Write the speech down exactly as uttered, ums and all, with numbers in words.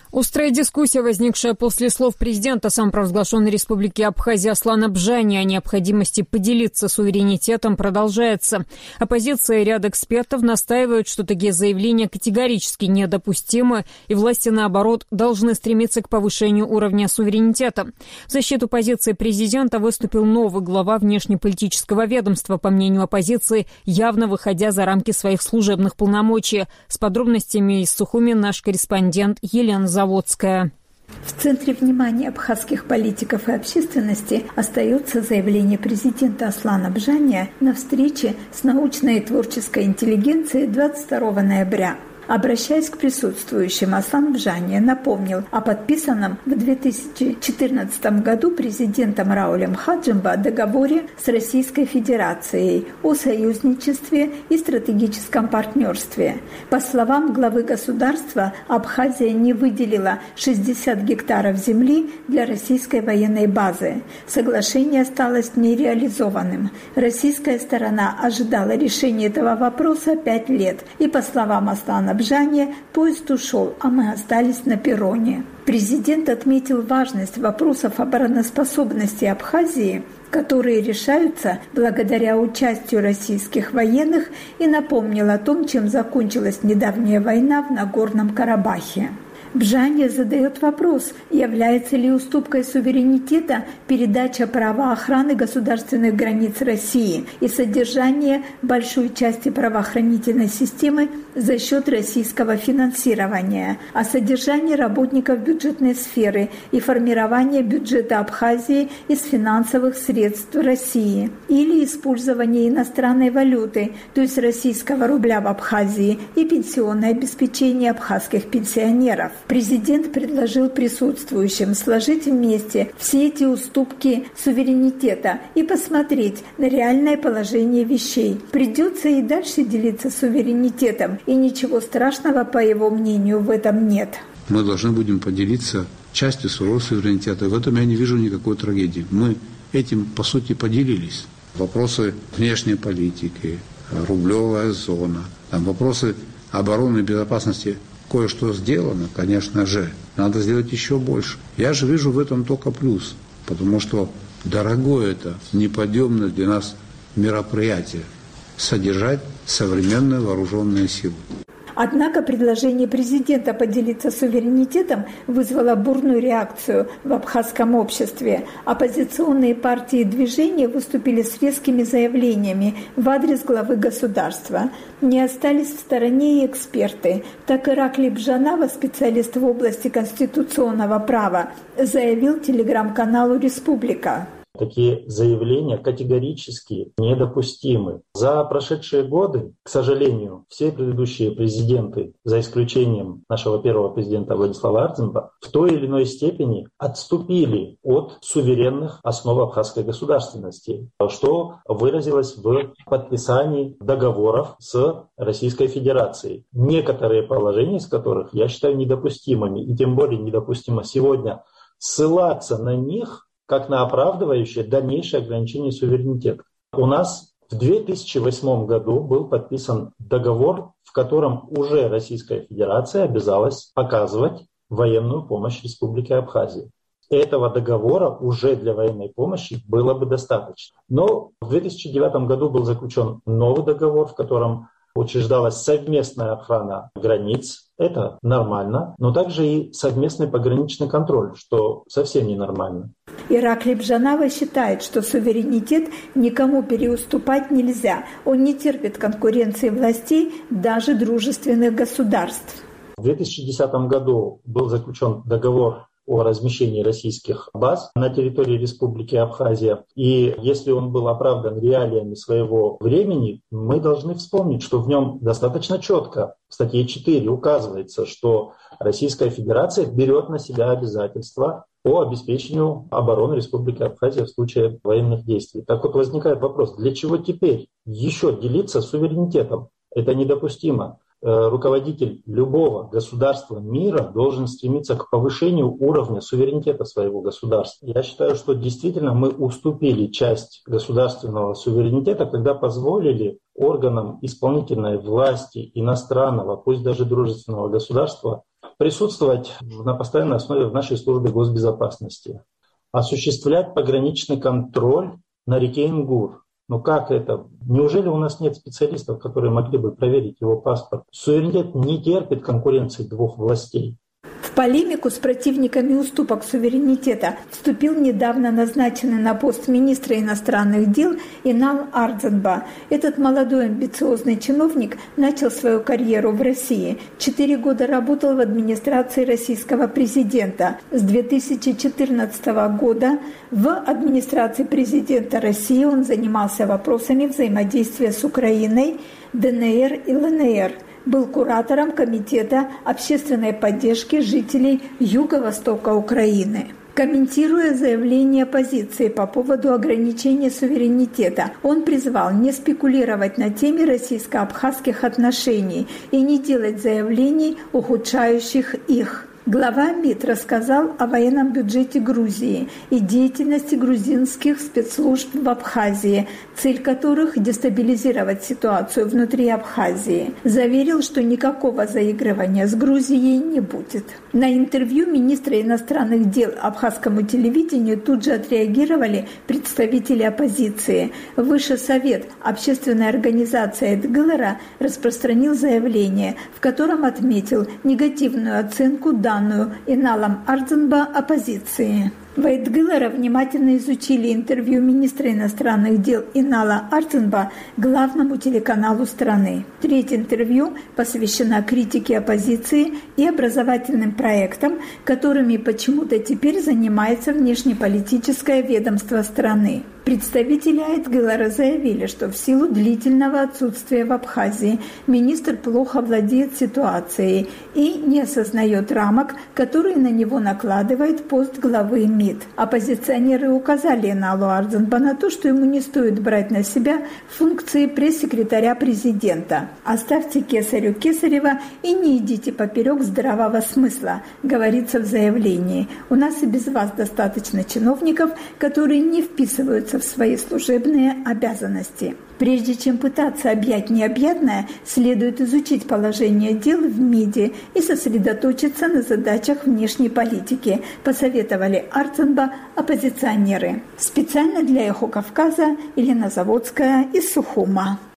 Острая дискуссия, возникшая после слов президента самопровозглашенной республики Абхазия Аслана Бжани о необходимости поделиться суверенитетом, продолжается. Оппозиция и ряд экспертов настаивают, что такие заявления категорически недопустимы, и власти, наоборот, должны стремиться к повышению уровня суверенитета. В защиту позиции президента выступил новый глава внешнеполитического ведомства, по мнению оппозиции, явно выходя за рамки своих служебных полномочий. С подробностями из Сухуми наш корреспондент Елена Заводская. В центре внимания абхазских политиков и общественности остается заявление президента Аслана Бжани на встрече с научной и творческой интеллигенцией двадцать второго ноября. Обращаясь к присутствующим, Аслан Бжани напомнил о подписанном в две тысячи четырнадцатом году президентом Раулем Хаджимба договоре с Российской Федерацией о союзничестве и стратегическом партнерстве. По словам главы государства, Абхазия не выделила шестьдесят гектаров земли для российской военной базы. Соглашение осталось нереализованным. Российская сторона ожидала решения этого вопроса пять лет, и, по словам Аслана Бжани, поезд ушел, а мы остались на перроне. Президент отметил важность вопросов обороноспособности Абхазии, которые решаются благодаря участию российских военных, и напомнил о том, чем закончилась недавняя война в Нагорном Карабахе. Бжани задает вопрос, является ли уступкой суверенитета передача права охраны государственных границ России и содержание большой части правоохранительной системы за счет российского финансирования, а содержание работников бюджетной сферы и формирование бюджета Абхазии из финансовых средств России, или использование иностранной валюты, то есть российского рубля в Абхазии, и пенсионное обеспечение абхазских пенсионеров. Президент предложил присутствующим сложить вместе все эти уступки суверенитета и посмотреть на реальное положение вещей. Придется и дальше делиться суверенитетом, и ничего страшного, по его мнению, в этом нет. Мы должны будем поделиться частью своего суверенитета. В этом я не вижу никакой трагедии. Мы этим, по сути, поделились. Вопросы внешней политики, рублевая зона, там вопросы обороны и безопасности. Кое-что сделано, конечно же, надо сделать еще больше. Я же вижу в этом только плюс, потому что дорогое это, неподъемное для нас мероприятие – содержать современные вооруженные силы. Однако предложение президента поделиться суверенитетом вызвало бурную реакцию в абхазском обществе. Оппозиционные партии и движения выступили с резкими заявлениями в адрес главы государства. Не остались в стороне и эксперты. Так Ираклий Бжанава, специалист в области конституционного права, заявил телеграм-каналу «Республика». Такие заявления категорически недопустимы. За прошедшие годы, к сожалению, все предыдущие президенты, за исключением нашего первого президента Владислава Артемба, в той или иной степени отступили от суверенных основ абхазской государственности, что выразилось в подписании договоров с Российской Федерацией, некоторые положения из которых я считаю недопустимыми, и тем более недопустимо сегодня ссылаться на них как на оправдывающее дальнейшее ограничение суверенитета. У нас в две тысячи восьмом году был подписан договор, в котором уже Российская Федерация обязалась оказывать военную помощь Республике Абхазия. Этого договора уже для военной помощи было бы достаточно. Но в две тысячи девятом году был заключен новый договор, в котором учреждалась совместная охрана границ. Это нормально, но также и совместный пограничный контроль, что совсем ненормально. Ираклий Бжанава считает, что суверенитет никому переуступать нельзя. Он не терпит конкуренции властей, даже дружественных государств. В две тысячи десятом году был заключен договор о размещении российских баз на территории Республики Абхазия. И если он был оправдан реалиями своего времени, мы должны вспомнить, что в нем достаточно четко в статье четыре указывается, что Российская Федерация берет на себя обязательства по обеспечению обороны Республики Абхазия в случае военных действий. Так вот возникает вопрос, для чего теперь еще делиться суверенитетом? Это недопустимо. Руководитель любого государства мира должен стремиться к повышению уровня суверенитета своего государства. Я считаю, что действительно мы уступили часть государственного суверенитета, когда позволили органам исполнительной власти иностранного, пусть даже дружественного государства, присутствовать на постоянной основе в нашей службе госбезопасности, осуществлять пограничный контроль на реке Ингур. Но как это? Неужели у нас нет специалистов, которые могли бы проверить его паспорт? Суверенитет не терпит конкуренции двух властей. В полемику с противниками уступок суверенитета вступил недавно назначенный на пост министра иностранных дел Инал Ардзанба. Этот молодой амбициозный чиновник начал свою карьеру в России. Четыре года работал в администрации российского президента. С две тысячи четырнадцатого года в администрации президента России он занимался вопросами взаимодействия с Украиной, ДНР и ЛНР. Был куратором Комитета общественной поддержки жителей Юго-Востока Украины. Комментируя заявление оппозиции по поводу ограничения суверенитета, он призвал не спекулировать на теме российско-абхазских отношений и не делать заявлений, ухудшающих их. Глава МИД рассказал о военном бюджете Грузии и деятельности грузинских спецслужб в Абхазии, цель которых – дестабилизировать ситуацию внутри Абхазии. Заверил, что никакого заигрывания с Грузией не будет. На интервью министра иностранных дел абхазскому телевидению тут же отреагировали представители оппозиции. Высший совет общественной организации Эдгылара распространил заявление, в котором отметил негативную оценку данных Иналом Ардзанба оппозиции. В Эдгылара внимательно изучили интервью министра иностранных дел Инала Ардзанба главному телеканалу страны. Треть интервью посвящена критике оппозиции и образовательным проектам, которыми почему-то теперь занимается внешнеполитическое ведомство страны. Представители Эдгылара заявили, что в силу длительного отсутствия в Абхазии министр плохо владеет ситуацией и не осознает рамок, которые на него накладывает пост главы МИД. Оппозиционеры указали Иналу Ардзанба на то, что ему не стоит брать на себя функции пресс-секретаря президента. «Оставьте кесарю кесарева и не идите поперек здравого смысла», говорится в заявлении. «У нас и без вас достаточно чиновников, которые не вписываются в свои служебные обязанности». Прежде чем пытаться объять необъятное, следует изучить положение дел в МИДе и сосредоточиться на задачах внешней политики, посоветовали Ардзанба оппозиционеры. Специально для «Эхо Кавказа» Елена Заводская из Сухума.